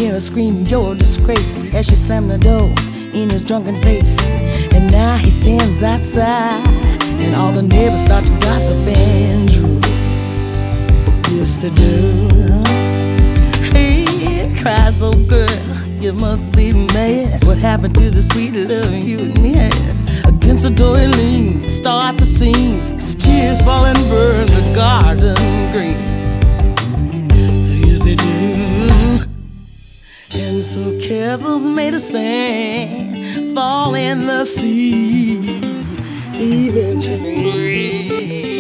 hear her scream, "You're a disgrace," as she slammed the door in his drunken face. And now he stands outside, and all the neighbors start to gossip. Andrew used to do. He cries, "Oh girl, you must be mad. What happened to the sweet love you had?" Against the door he leans, starts a scene. His tears fall and burn the garden green. Yes, they do. And so castles made of sand fall in the sea eventually.